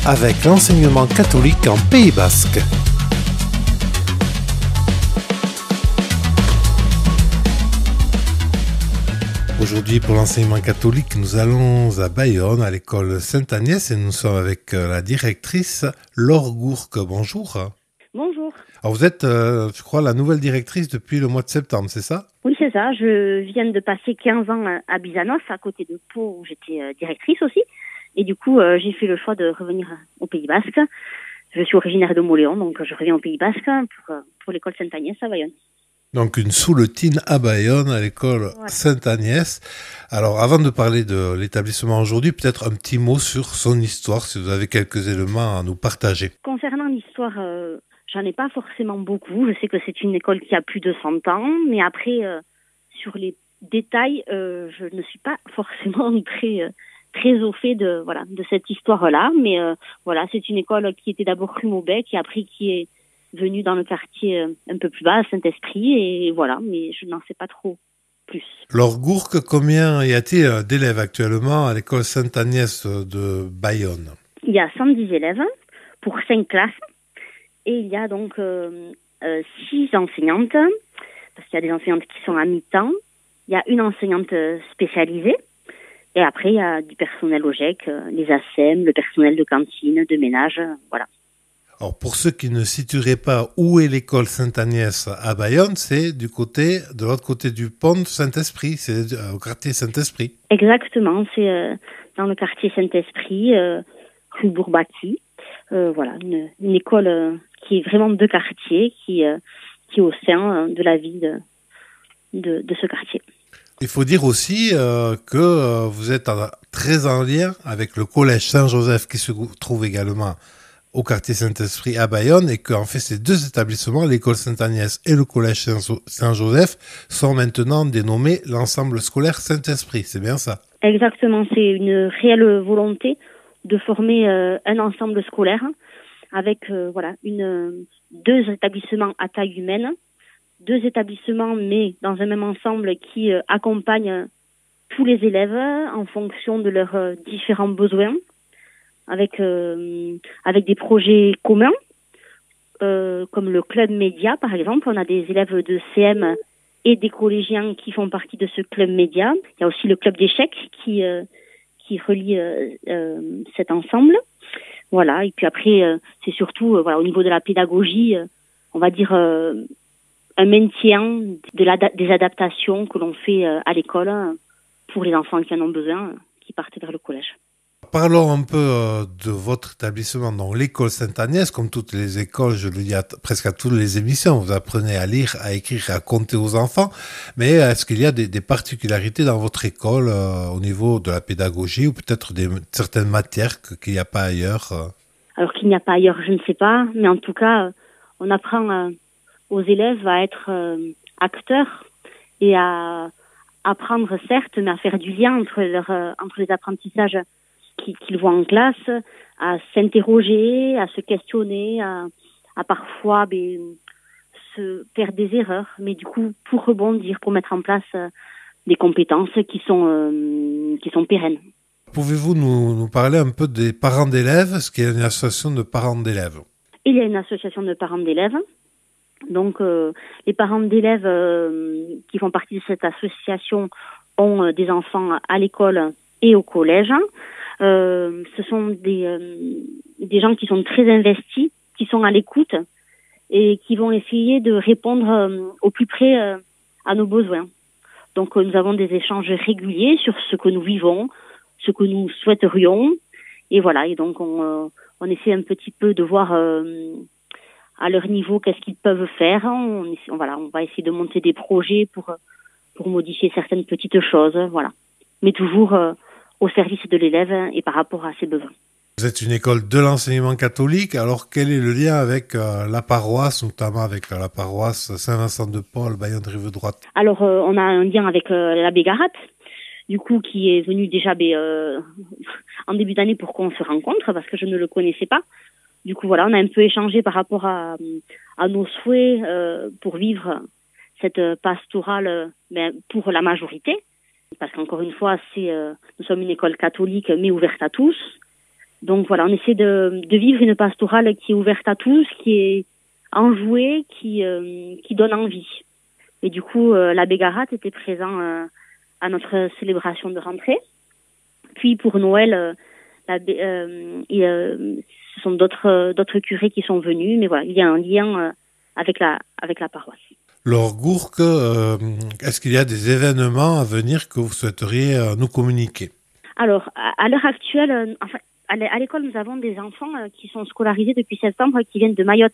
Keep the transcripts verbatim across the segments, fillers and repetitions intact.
avec l'enseignement catholique en Pays Basque. Aujourd'hui, pour l'enseignement catholique, nous allons à Bayonne, à l'école Sainte-Agnès, et nous sommes avec la directrice Laure Gourque. Bonjour. Bonjour. Alors vous êtes, euh, je crois, la nouvelle directrice depuis le mois de septembre, c'est ça? Oui, c'est ça. Je viens de passer quinze ans à Bizanos, à côté de Pau, où j'étais euh, directrice aussi. Et du coup, euh, j'ai fait le choix de revenir au Pays Basque. Je suis originaire de Moléon, donc je reviens au Pays Basque pour, pour l'école Sainte-Agnès à Bayonne. Donc une souletine à Bayonne, à l'école Voilà. Sainte-Agnès. Alors avant de parler de l'établissement aujourd'hui, peut-être un petit mot sur son histoire, si vous avez quelques éléments à nous partager. Concernant l'histoire, euh, j'en ai pas forcément beaucoup. Je sais que c'est une école qui a plus de cent ans, mais après, euh, sur les détails, euh, je ne suis pas forcément très... Euh, très au fait de voilà de cette histoire-là, mais euh, voilà, c'est une école qui était d'abord rue Maubec et après qui est venue dans le quartier euh, un peu plus bas, à Saint-Esprit, et voilà, mais je n'en sais pas trop plus. Laure Gourque, combien y a-t-il d'élèves actuellement à l'école Sainte-Agnès de Bayonne? Il y a cent dix élèves pour cinq classes, et il y a donc euh, euh, six enseignantes, parce qu'il y a des enseignantes qui sont à mi-temps, il y a une enseignante spécialisée. Et après, il y a du personnel au G E C, les A S E M, le personnel de cantine, de ménage, voilà. Alors, pour ceux qui ne situeraient pas où est l'école Sainte-Agnès à Bayonne, c'est du côté, de l'autre côté du pont de Saint-Esprit, c'est au quartier Saint-Esprit. Exactement, c'est euh, dans le quartier Saint-Esprit, euh, rue Bourbaki. Euh, voilà, une, une école euh, qui est vraiment de quartier, qui, euh, qui est au sein euh, de la vie de, de, de ce quartier. Il faut dire aussi euh, que euh, vous êtes en, très en lien avec le collège Saint-Joseph qui se trouve également au quartier Saint-Esprit à Bayonne et qu'en fait ces deux établissements, l'école Sainte-Agnès et le collège Saint-Joseph, sont maintenant dénommés l'ensemble scolaire Saint-Esprit. C'est bien ça? Exactement, c'est une réelle volonté de former euh, un ensemble scolaire avec euh, voilà une deux établissements à taille humaine. Deux établissements, mais dans un même ensemble qui euh, accompagne euh, tous les élèves en fonction de leurs euh, différents besoins, avec euh, avec des projets communs, euh, comme le club média par exemple. On a des élèves de C M et des collégiens qui font partie de ce club média. Il y a aussi le club d'échecs qui euh, qui relie euh, euh, cet ensemble. Voilà. Et puis après, euh, c'est surtout euh, voilà au niveau de la pédagogie, euh, on va dire. Euh, un maintien de la, des adaptations que l'on fait à l'école pour les enfants qui en ont besoin, qui partent vers le collège. Parlons un peu de votre établissement, donc l'école Sainte-Agnès. Comme toutes les écoles, je le dis à, presque à toutes les émissions, vous apprenez à lire, à écrire et à compter aux enfants. Mais est-ce qu'il y a des, des particularités dans votre école euh, au niveau de la pédagogie ou peut-être des, certaines matières que, qu'il n'y a pas ailleurs euh... Alors qu'il n'y a pas ailleurs, je ne sais pas. Mais en tout cas, on apprend... Euh, aux élèves à être euh, acteurs et à apprendre, certes, mais à faire du lien entre, leur, euh, entre les apprentissages qu'ils, qu'ils voient en classe, à s'interroger, à se questionner, à, à parfois ben, se faire des erreurs, mais du coup, pour rebondir, pour mettre en place euh, des compétences qui sont, euh, qui sont pérennes. Pouvez-vous nous, nous parler un peu des parents d'élèves, ce qui est une association de parents d'élèves? Il y a une association de parents d'élèves. Donc, euh, les parents d'élèves euh, qui font partie de cette association ont euh, des enfants à l'école et au collège. Euh, ce sont des, euh, des gens qui sont très investis, qui sont à l'écoute et qui vont essayer de répondre euh, au plus près euh, à nos besoins. Donc, euh, nous avons des échanges réguliers sur ce que nous vivons, ce que nous souhaiterions. Et voilà, et donc on, euh, on essaie un petit peu de voir... Euh, à leur niveau, qu'est-ce qu'ils peuvent faire. On, on, voilà, on va essayer de monter des projets pour, pour modifier certaines petites choses, voilà. Mais toujours euh, au service de l'élève et par rapport à ses besoins. Vous êtes une école de l'enseignement catholique, alors quel est le lien avec euh, la paroisse, notamment avec euh, la paroisse Saint-Vincent-de-Paul, Bayonne-Rive-Droite? Alors, euh, on a un lien avec euh, l'abbé Garat, du coup, qui est venu déjà euh, en début d'année pour qu'on se rencontre, parce que je ne le connaissais pas. Du coup, voilà, on a un peu échangé par rapport à, à nos souhaits euh, pour vivre cette pastorale ben, pour la majorité. Parce qu'encore une fois, c'est, euh, nous sommes une école catholique, mais ouverte à tous. Donc voilà, on essaie de, de vivre une pastorale qui est ouverte à tous, qui est enjouée, qui, euh, qui donne envie. Et du coup, euh, l'abbé Garat était présent euh, à notre célébration de rentrée. Puis pour Noël, euh, l'abbé, euh, et, euh, ce sont d'autres, euh, d'autres curés qui sont venus. Mais voilà, il y a un lien euh, avec, la, avec la paroisse. Laure Gourque, euh, est-ce qu'il y a des événements à venir que vous souhaiteriez euh, nous communiquer? Alors, à, à l'heure actuelle, euh, enfin, à l'école, nous avons des enfants euh, qui sont scolarisés depuis septembre qui viennent de Mayotte.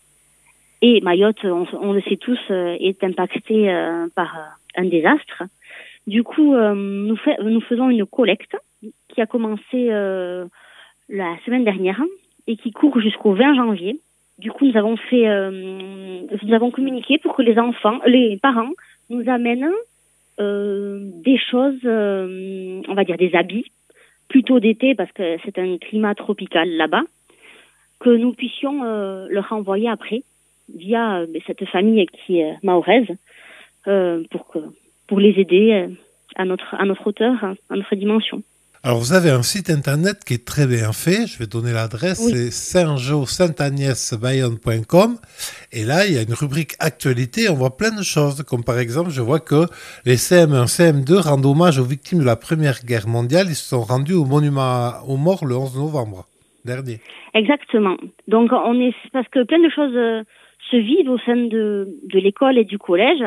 Et Mayotte, on, on le sait tous, euh, est impactée euh, par euh, un désastre. Du coup, euh, nous, fait, nous faisons une collecte qui a commencé euh, la semaine dernière et qui court jusqu'au vingt janvier. Du coup, nous avons fait, euh, nous avons communiqué pour que les enfants, les parents, nous amènent euh, des choses, euh, on va dire des habits, plutôt d'été parce que c'est un climat tropical là-bas, que nous puissions euh, leur envoyer après via euh, cette famille qui est mahoraise euh, pour que pour les aider euh, à notre à notre hauteur, à notre dimension. Alors vous avez un site internet qui est très bien fait, je vais donner l'adresse, oui. C'est saint jo sainte agnès bayonne point com et là il y a une rubrique actualité, on voit plein de choses, comme par exemple je vois que les C M un, C M deux rendent hommage aux victimes de la Première Guerre mondiale, ils se sont rendus au monument aux morts le onze novembre dernier. Exactement, donc on est parce que plein de choses euh, se vivent au sein de, de l'école et du collège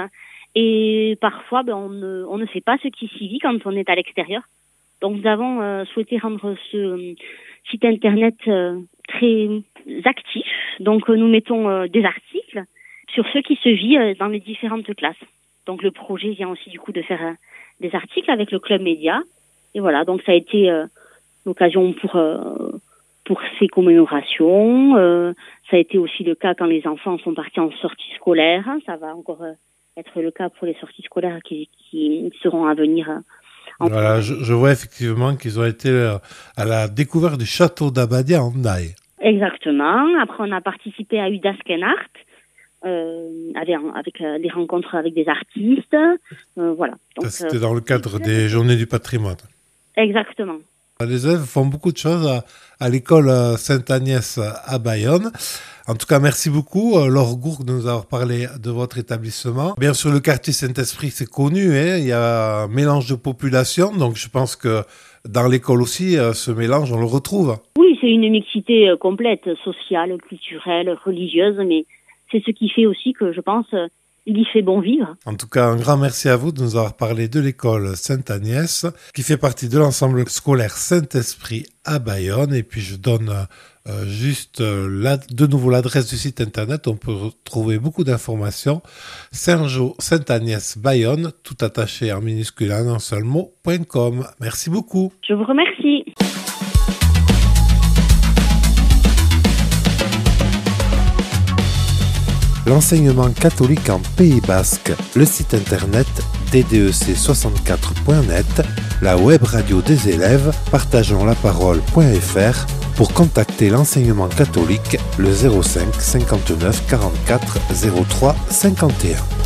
et parfois ben, on, ne, on ne sait pas ce qui s'y vit quand on est à l'extérieur. Donc nous avons euh, souhaité rendre ce euh, site internet euh, très actif. Donc euh, nous mettons euh, des articles sur ce qui se vit euh, dans les différentes classes. Donc le projet vient aussi du coup de faire euh, des articles avec le Club Média. Et voilà, donc ça a été euh, l'occasion pour euh, pour ces commémorations. Euh, ça a été aussi le cas quand les enfants sont partis en sortie scolaire. Ça va encore euh, être le cas pour les sorties scolaires qui, qui seront à venir. Euh, Voilà, je, je vois effectivement qu'ils ont été à la découverte du château d'Abadia en Daï. Exactement. Après, on a participé à Udaskenart, euh, avec, avec euh, des rencontres avec des artistes. Euh, voilà. Donc, Ça, c'était euh, dans le cadre des Journées du patrimoine. Exactement. Les élèves font beaucoup de choses à, à l'école Sainte-Agnès à Bayonne. En tout cas, merci beaucoup, Laure Gourque, de nous avoir parlé de votre établissement. Bien sûr, le quartier Saint-Esprit, c'est connu, hein, il y a un mélange de population, donc je pense que dans l'école aussi, ce mélange, on le retrouve. Oui, c'est une mixité complète, sociale, culturelle, religieuse, mais c'est ce qui fait aussi que, je pense, il y fait bon vivre. En tout cas, un grand merci à vous de nous avoir parlé de l'école Sainte-Agnès, qui fait partie de l'ensemble scolaire Saint-Esprit à Bayonne. Et puis, je donne euh, juste euh, la, de nouveau l'adresse du site internet. On peut retrouver beaucoup d'informations. saint jo sainte agnès bayonne, tout attaché en minuscule en un seul mot, .com. Merci beaucoup. Je vous remercie. L'enseignement catholique en Pays Basque, le site internet d d e c soixante-quatre point net, la web radio des élèves, partageons la parole point f r. Pour contacter l'enseignement catholique, le zéro cinq cinquante-neuf quarante-quatre zéro trois cinquante et un.